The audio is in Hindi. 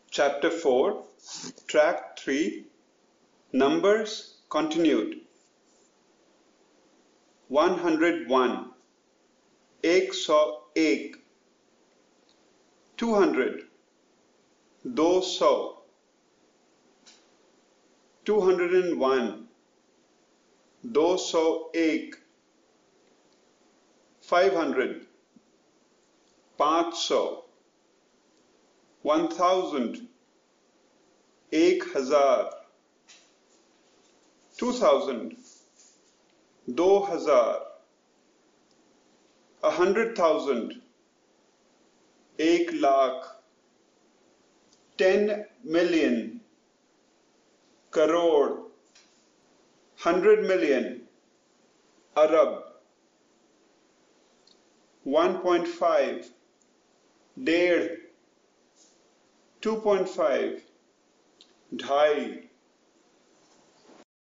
Chapter 4, Track 3, Numbers Continued. 101, एक सौ एक. 200, 200. 201, 201. 500, 500. 1000, 1000. 2000, 2000. 100,000, 1,00,000. 10 million, करोड़. 100 million, अरब. 1.5, डेढ़. 2.5, ढाई.